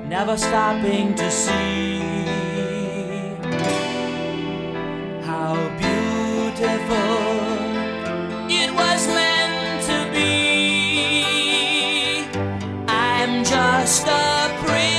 never stopping to see how beautiful it was meant to be. I'm just a prince